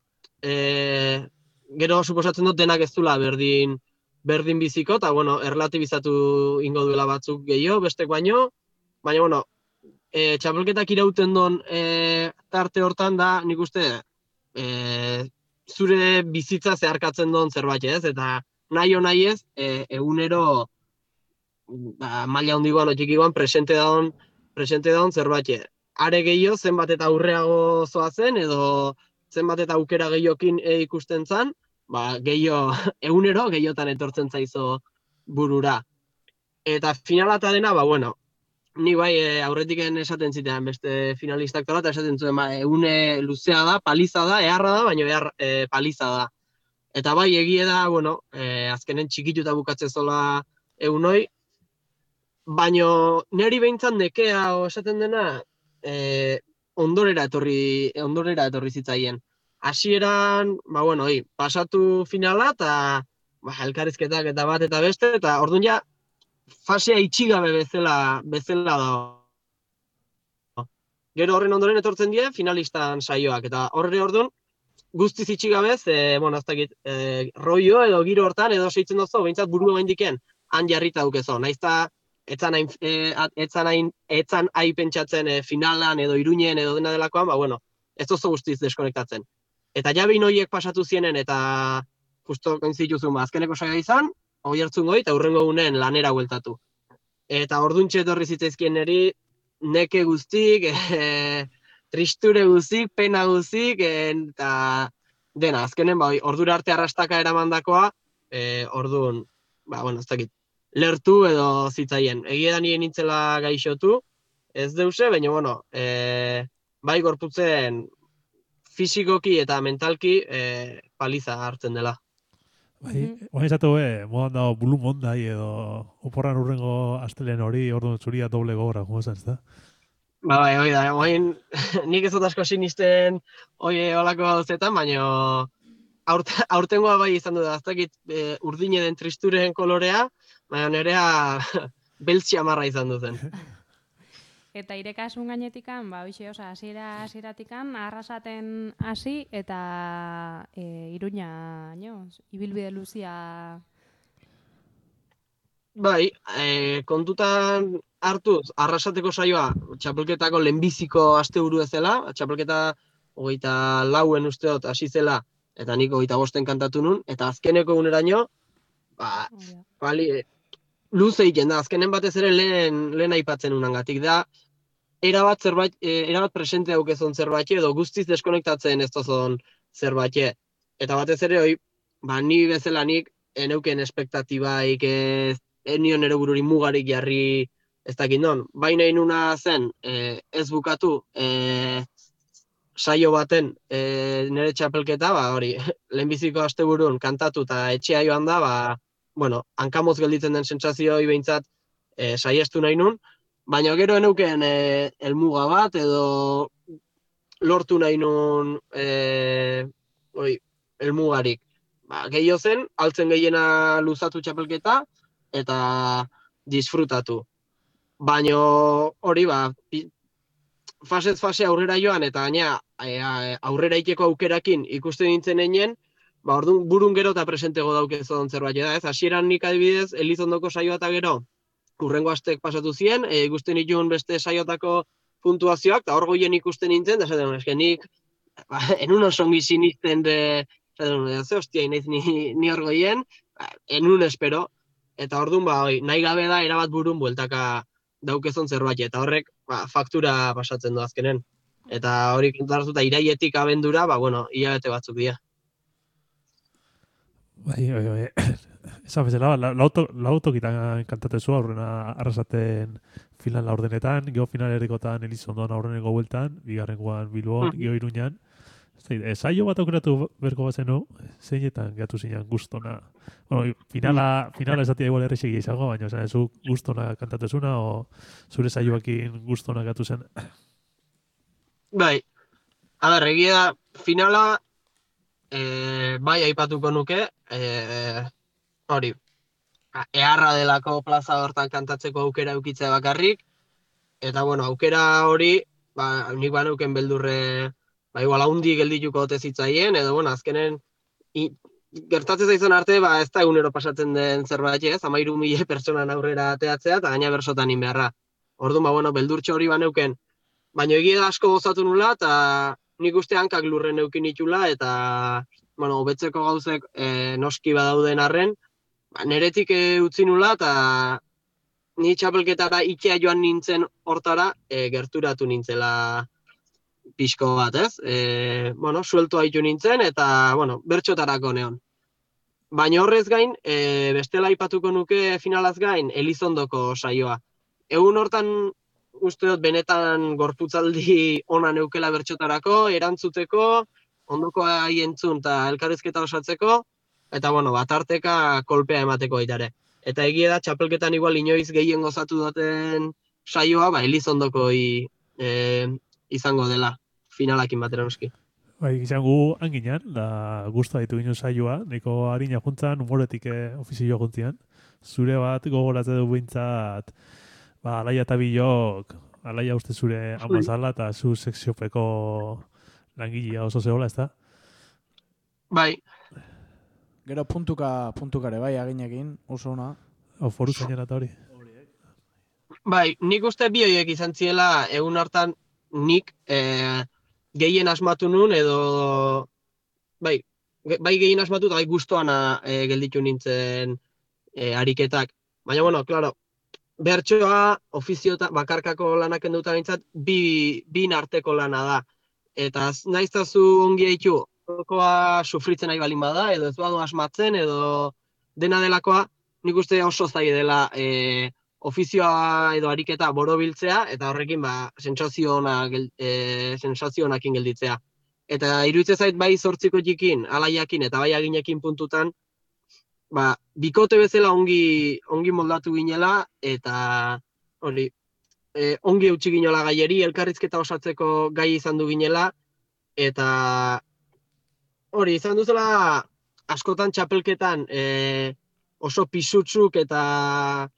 H: gero suposatzen dut denak ez dula berdin biziko, eta, bueno, erlatibizatu ingo duela batzuk gehiago, bestek baino, baina, bueno, txapelketak irauten don tarte hortan da, nik uste, zure bizitza zeharkatzen don zerbait ez, eta nahi ez, egunero maila handikoan otxikikoan presente daun zerbait. Are gehiago, zenbat eta aurreago zoazen, edo zenbat eta aukera gehiokin ikusten zan, ba, egunero gehiotan etortzen zaizo burura. Eta finalata dena, ba, bueno, Ni bai aurretiken esaten zitean beste finalistak tola, eta esaten zuen, une luzea da, paliza da, eharra da, baina paliza da. Eta bai, egie da, bueno, azkenen txikituta bukatze zola egunoi, baina neri behintzat nekea esaten dena, ondorera etorri zitzaien. Hasieran, bueno, pasatu finala, eta elkarrizketak eta bat eta beste, eta orduan ja, fasea itxigabe bezala dago. Gero horren ondoren etortzen die finalistan saioak, eta horre orduan guztiz itxigabez, ez dakit, rollo edo giro hortan edo seitzen dozo, behintzat burua gaindiken han jarrita dukezo. Naizta etzan hain pentsatzen finalan edo Iruñen edo dena delakoan, ez dozo guztiz deskonektatzen. Eta ja behin horiek pasatu zienen eta justo koinzituzun azkeneko saioa izan, Oihartzun goi, eta hurrengo gunen lanera bueltatu. Eta orduntxe etorri zitzaizkien niri, neke guztik, tristure guztik, pena guztik, eta dena, azkenen, ordura arte arrastaka eramandakoa, orduan, ez dakit, lertu edo zitzaien. Egia da nire nintzela gaixotu, ez deuse, baina, bai gorputzen fisikoki eta mentalki paliza hartzen dela.
C: Bai, esatu modan dago Blue Monday edo oporran urrengo astelen hori orduan zuria doble gogora, zen, ez da?
H: Bai, hoi da, nik ez dut asko sinisten olako gauzetan, baina aurtengoa bai izan du da, ez dakit urdine den tristureen kolorea, baina nerea beltsi amarra izan duzen.
B: Eta irekasun gainetikan, hasiera-hasieratikan arrasaten hasi eta Iruña, ibilbide luzia. Bai,
H: kontutan hartuz, arrasateko saioa txapelketako lehenbiziko asteburu ezela, txapelketa 24 usteot hasi zela, eta nik 25 kantatu nun, eta azkeneko eguneraino, luze egiten da, azkenen batez ere lehen aipatzen unangatik da, erabat presente daukezon zerbait edo guztiz deskonektatzen ez tozon zerbait. Eta batez ere, ni bezala nik eneuken espektatibaik, enion ere bururi mugarik jarri ez dakit non. Baina inuna zen, ez bukatu saio baten nire txapelketa, lehenbiziko asteburun kantatu eta etxea joan da, hankamoz gelditzen den sentsazioi behintzat saiestu nahi nun, baina gero eneuken helmuga bat edo lortu nahi nun helmugarik. Gehiago zen, altzen gehiena luzatu txapelketa eta disfrutatu. Baina hori fasez fase aurrera joan eta gaina aurrera ikeko aukerakin ikusten nintzen einen, orduan burun gero eta presentego daukezon zerbait da, ez? Hasieran nik adibidez, Elizondoko saioa eta gero, urrengo astek pasatu ziren, ikusten nituen beste saioatako puntuazioak, eta hor goien ikusten nintzen, da esaten, eske nik, enun osongi sinisten hostia, inaiz ni hor goien, enun espero, eta orduan, nahi gabe da, erabat burun bueltaka daukezon zerbait, eta horrek faktura pasatzen du azkenen. Eta hori kontartuta iraietik abendura, hilabete batzuk dira.
C: Bai, esan bezala, lautokitan kantatezu aurrena arrasaten final laurdenetan, geho finalerikotan Elizondon aurreneko bueltan, bigarrengoan Bilbon, geho Iruñan. Saio bat aukeratu berko bazenu, zeinetan gehatu zinean gustona. Finala esatia igual erresegia izango, baina esan ez gustona kantatezuna, o zure saioakin gustona gehatu zen.
H: Bai, egia finala bai aipatuko nuke, hori, eharra delako plaza hortan kantatzeko aukera eukitzea bakarrik, eta aukera hori, nik baneuken beldurre, igual haundi geldituko ote zitzaien, edo azkenen gertatzen zaizun arte, ez da egunero pasatzen den zerbait ez, 13.000 pertsonan aurrera ateatzea, eta gaina bersotan inbeharra. Orduan, beldurtxo hori baneuken, baina egia asko gozatu nula, eta nik uste hankak lurren eukin itula, eta hobetzeko gauzek noski badauden arren, neretik utzi nula, eta ni txapelketara ikea joan nintzen hortara, gerturatu nintzela pixko bat, ez? Suelto haitu nintzen, eta, bertxotarako neon. Baina horrez gain, bestela aipatuko nuke finalaz gain, Elizondoko saioa. Egun hortan uste dut benetan gorputzaldi ona neukela bertxotarako, erantzuteko, ondokoa entzun eta elkarrizketa osatzeko, eta bueno, batarteka kolpea emateko aitare. Eta egia da, txapelketan igual inoiz gehien gozatu duten saioa, Elizondokoi izango dela, finalakin batera noski.
C: Bai, izan gu hanginan, da guztua ditu ginen saioa, neko harina juntzan, humoretik ofizio juntzian. Zure bat gogoratzen du behintzat, Alaia eta Bilok, Alaia uste zure amazala eta zu sekziopeko langilea oso zehola, ez da?
H: Bai.
A: Gero puntukare bai aginekin, oso ona.
C: Foru zainera eta hori.
H: Bai, nik uste bi horiek izan ziela egun hartan nik gehien asmatu nun edo bai gehien asmatu eta bai gustoana gelditu nintzen ariketak. Baina, bueno, claro, bertsoa, ofizio eta bakarkako lanak enduta bintzat, bin arteko lana da. Eta naiztazu ongi eitu, okoa sufritzen nahi balin bada, edo ez badu asmatzen, edo dena delakoa, nik uste oso zai dela ofizioa edo ariketa borobiltzea, eta horrekin sentsazio onakin gelditzea. Eta iruditzen zait bai 8 alaiakin eta bai aginekin puntutan, bikote bezala ongi moldatu ginela, eta hori, ongi eutxi ginela gaieri, elkarrizketa osatzeko gai izan du ginela, eta hori, izan duzela askotan txapelketan oso pisutsuk eta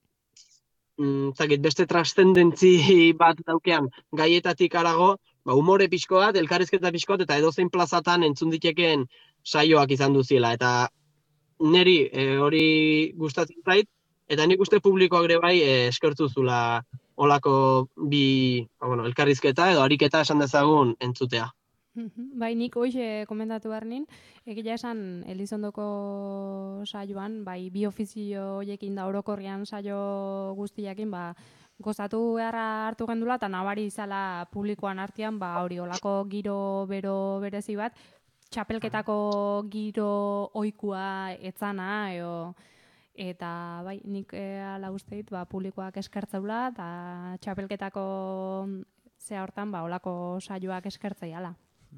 H: beste trascendentzi bat daukean gaietatik arago, humore pixko bat, elkarrizketa pixko bat, eta edozein plazatan entzun ditekeen saioak izan duziela. Eta neri hori gustatzen zait, eta nik uste publikoak ere bai eskertu zula olako bi elkarrizketa edo ariketa esan dezagun entzutea.
B: Bai, nik hoxe komentatu behar nin, egia esan Elizondoko saioan, bai, bi ofizio horiekin da orokorrian saio guztiakin, gozatu beharra hartu gendula, eta nabari izala publikoan artean, hori olako giro bero berezi bat, txapelketako giro ohikoa etzana, eta bai, nik ala usteit, publikoak eskertzaula, eta txapelketako zea hortan, olako saioak eskertzaiala.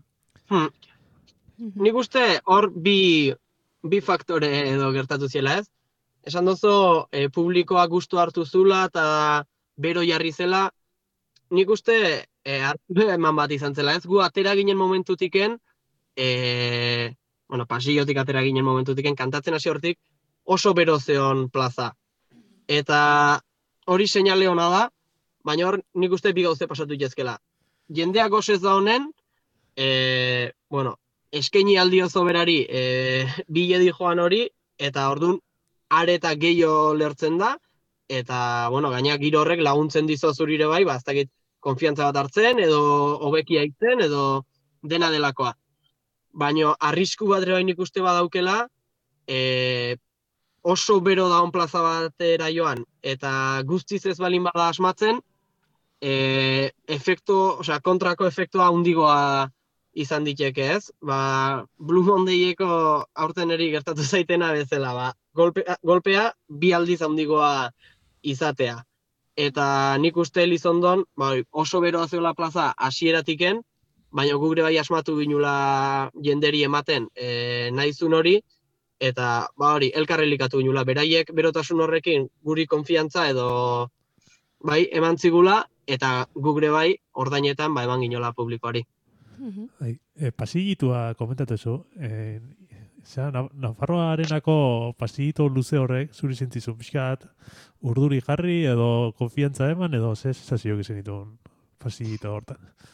H: Nik uste hor bi faktore edo gertatu ziela, ez? Esan dozo publikoa gustu hartu zula eta bero jarri zela, nik uste hartu eman bat izan zela, ez? Gu atera ginen momentutiken, pasillotik atera ginen momentutiken, kantatzen hasi hortik, oso bero zeon plaza. Eta hori seinale ona da, baina hor nik uste bi gauze pasatu jezkela. Jendeak gozez da honen, eskaini aldi oso berari biledi joan hori, eta orduan areta gehiago lertzen da, eta, gaina giro horrek laguntzen dizo zurire bai, ez dakit konfiantza bat hartzen, edo hobeki aitzen, edo dena delakoa. Baina arrisku bat ere bai nik uste badaukela, oso bero daun plaza batera joan, eta guztiz ez balin bada asmatzen, kontrako efektua handigoa izan diteke, ez? Blue Mondayeko aurten eri gertatu zaitena bezala, golpea bi aldiz handigoa izatea. Eta nik uste Elizondon, oso beroa zeola plaza hasieratiken, baina gure bai asmatu ginula jenderi ematen nahizun hori, eta hori, elkarrelikatu ginula, beraiek berotasun horrekin guri konfiantza edo eman zigula, eta gure bai ordainetan eman ginola publikoari.
C: Pasillitua komentatu zu, Nafarroarenako pasillito luze horrek zuri zentzizun pixkat urduri jarri edo konfiantza eman edo sensazio gizien dituen pasillito hortan?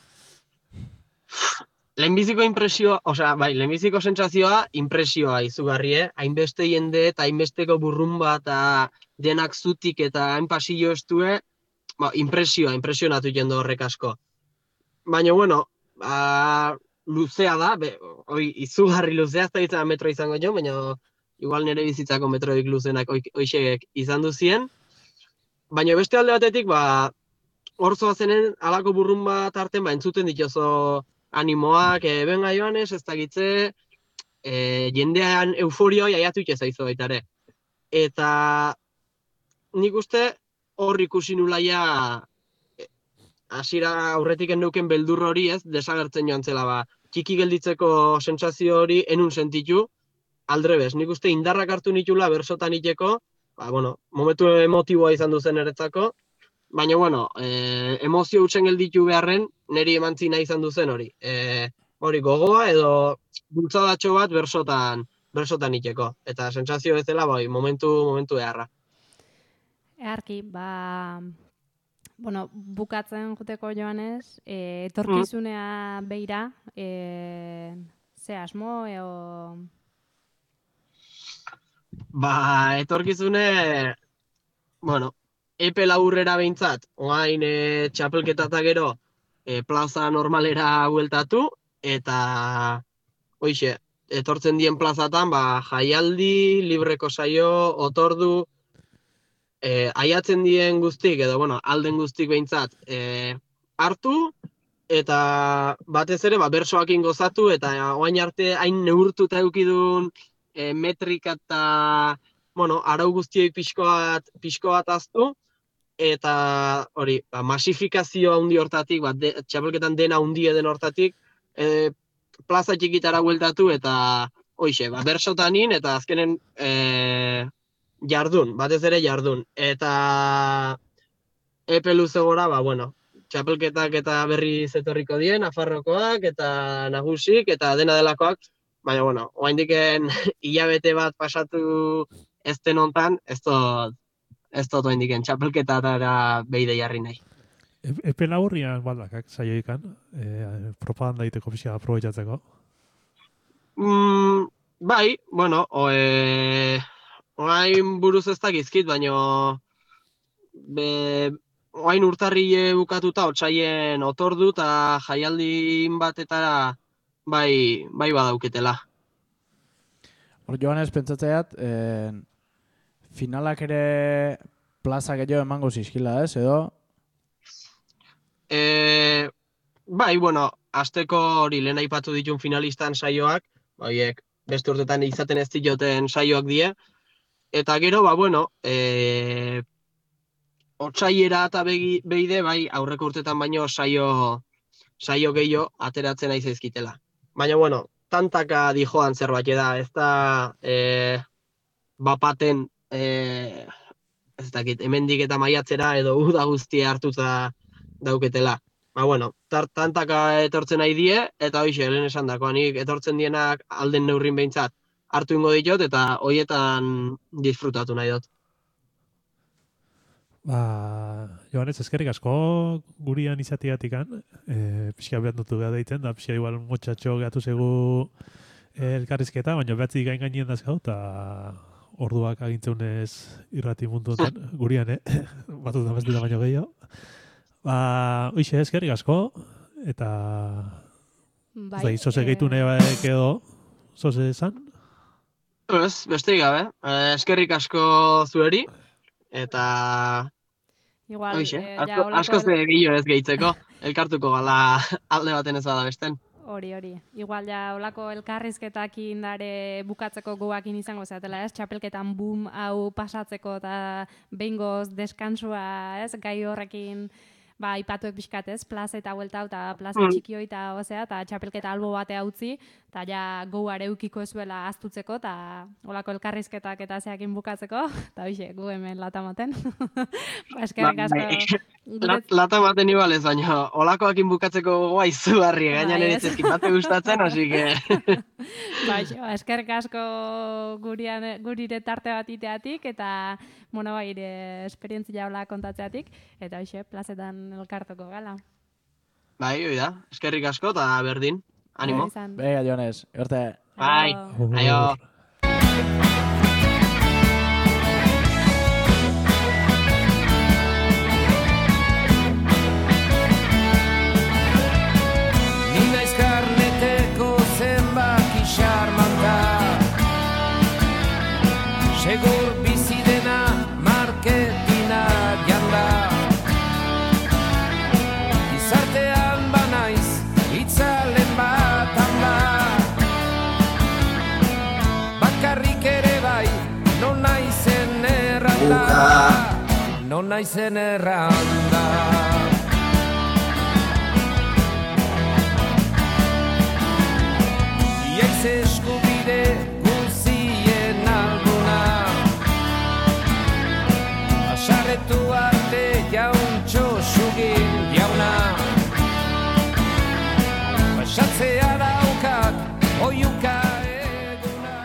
H: Lehenbiziko sentsazioa impresioa izugarri, hainbeste jende eta hainbesteko burrumba eta denak zutik eta hain pasillo estue, impresionatu jende horrek asko. Baina, luzea da, izugarri luzea, ez da ditzen metro izango jo, baina igual nire bizitzako metroik luzenak hoixek izan duzien. Baina beste alde batetik, hor zoazenen alako burrumba tarten, entzuten ditozo animoak, benga Joanes, ez dakitze, jendean euforioi aiatu itxezaizu baitare. Eta nik uste hor ikusi nulaia hasiera aurretik neuken beldur hori ez, desagertzen joan zela, ba, txiki gelditzeko sentsazio hori enun sentitu, aldrebes, nik uste indarrak hartu nitula bersotan iteko, ba, bueno, momentu emotiboa izan duzen eretzako, baina, bueno, emozio hutsen gelditu beharren, niri emantzi nahi izan duzen hori. Hori gogoa edo bultzadatxo bat bersotan iteko. Eta sentsazio bezala, bai, momentu beharra.
B: Earki, bueno, bukatzen juteko joanez, etorkizunea beira, ze asmo,
H: Ba, etorkizune, bueno, epe laburrera behintzat, oain txapelketa eta gero plaza normalera bueltatu, eta hoixe, etortzen dien plazatan, ba, jaialdi, libreko saio, otordu, aiatzen dien guztik, edo, bueno, alden guztik behintzat, hartu, eta batez ere, ba, bersoakin gozatu, eta oain arte hain neurtuta eukidun metrika eta, bueno, arau guztioi pixko bat aztu, eta hori, ba, masifikazio handi hortatik, ba, txapelketan dena handi eden hortatik, plaza txikitara bueltatu, eta hoixe, ba, bersotanin, eta azkenen jardun, batez ere jardun. Eta epe luze gora, ba, bueno, txapelketak eta berri zetorriko dien, Nafarrokoak eta nagusik, eta dena delakoak, baina, bueno, oaindiken hilabete bat pasatu ez den hontan, ez dut oaindiken txapelketatara beide jarri nahi.
C: Epe laburrian baldakak saioikan, propaganda egiteko pixka aprobetxatzeko?
H: Bai, bueno, oain buruz ez dakizkit, baina oain urtarrile bukatuta otsaien otordu eta jaialdin batetara bai badauketela.
A: Hor joanez, pentsatzeat, finalak ere plaza gehiago emango zizkila, ez, edo?
H: Bai, bueno, asteko hori lehen aipatu ditun finalistan saioak, horiek beste urtetan izaten ez dioten saioak die, eta gero, ba, bueno, otsaiera eta beide, bai, aurreko urtetan baino saio gehiago ateratzen nahi zaizkitela. Baina, bueno, tantaka dijoan zerbait da, ez da bapaten, ez dakit, hemendik eta maiatzera edo uda guztia hartuta dauketela. Ba, bueno, tantaka etortzen nahi die, eta hoixe, lehen esan dakoa, nik etortzen dienak alden neurrin behintzat hartu ingo ditot, eta hoietan disfrutatu nahi dut.
C: Ba, Joanes, eskerrik asko gurian izatiatikan, pixka behar dutu behar deiten, da pixka igual motxatxo gehatu zegu elkarrizketa, baina behatzi gainien dazkau, eta orduak agintzeunez irrati mundu enten, gurian, batutan bezduta baino gehiago. Ba, oixe, eskerrik asko, eta bai, zoze gehitu nahi edo, zoze esan?
H: Ez, besteik gabe, eskerrik asko zueri, eta
B: igual,
H: hoixe, asko ze gehiago ez gehitzeko, elkartuko gala alde baten ez bada besten.
B: Hori. Igual ja olako elkarrizketakin dare bukatzeko goakin izango zeatela, ez? Txapelketan boom hau pasatzeko eta behingoz deskansua, ez? Gai horrekin ba, ipatuek pixkat, ez? Plaza eta huelta eta plaza txikioi eta osea, eta txapelketa albo batea utzi, eta ja gouare eukiko ezuela aztutzeko, eta olako elkarrizketak eta zeakin bukatzeko, eta hoxe, gu hemen latamaten. Eskerrik asko.
H: Latamaten igual ez, baina olakoakin bukatzeko gogoa izugarri, gainan ere zezkin bate gustatzen, hasi que...
B: Eskerrik asko gurire tarte bat iteatik, eta, bueno, ire esperientzia hola kontatzeatik, eta hoxe, plazetan elkartuko gala.
H: Bai, hoi da, eskerrik asko eta berdin, animo.
A: Bega, Jones, horte.
H: Bai, aio.
F: Ni naiz karneteko zenbaki xarmanta, segur bizi dena marketina janda. Gizartean banaiz itzalen bat handa, bakarrik ere bai, non naizen erranda, non naizen erranda. Iaiz eskubide guzien alguna. Asarretu arte jauntxo sugin jauna. Pasatzea daukat oiuka eguna.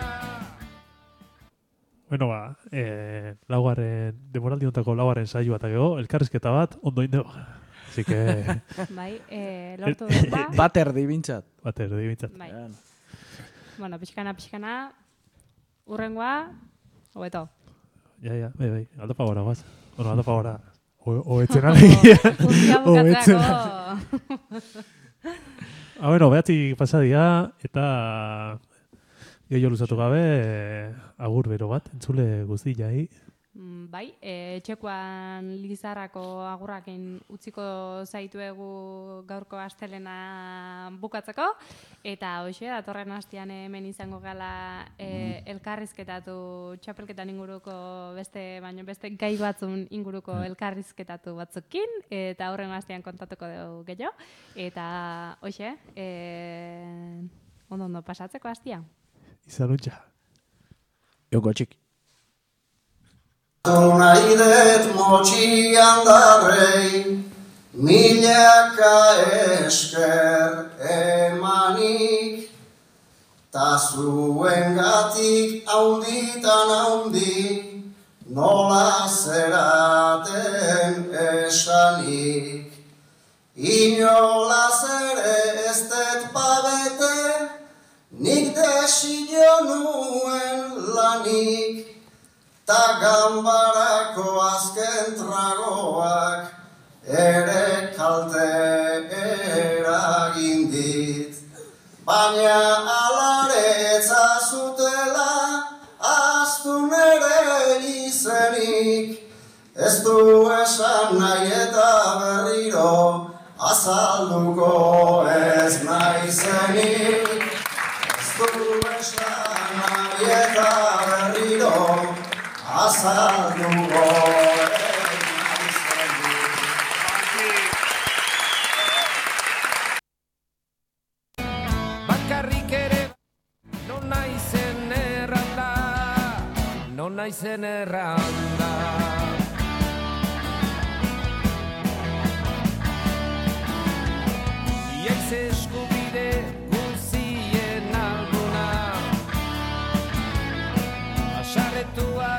C: Bueno, laugarren, demoraldi hontako laugarren saioa eta gero, elkarrizketa bat, ondo indego. Así que...
B: Bai, lortu da.
A: Bat erdi bintzat.
C: Bat erdi bintzat.
B: Bai. Bueno, pixkana, urrengoa, hobeto.
C: Ja, bai, aldo pagora guaz. Bueno, aldo pagora. Oetzen alegia.
B: Guztia bukatzeko.
C: Bueno, behatzi pasadia, eta gehiago luzatu gabe, agur bero bat, entzule guzti jai.
B: Bai, etxekoan Lizarrako agurrakin utziko zaituegu gaurko astelena bukatzeko, eta hoxe, datorren astean hemen izango gala elkarrizketatu txapelketan inguruko beste gai batzun inguruko elkarrizketatu batzukin, eta horren astean kontatuko dugu gehiago, eta hoxe, ondo pasatzeko astia.
C: Izan utxa.
A: Joko txik.
G: Nahi dut motxian darrei, milaka esker emanik, ta zuengatik haunditan haundi, nola zeraten esanik. Inolaz ere ez dut babete, nik desio nuen lanik, ta gambarako azken tragoak ere kalte eragin dit. Baina alaretza zutela aztu nere izenik, ez du esan nahi eta berriro azalduko ez naizenik. Ez du esan nahi eta berriro azalduko
F: Bakarrik ere non naizen erranda. Iaiz eskubide guzien alguna. Asarretua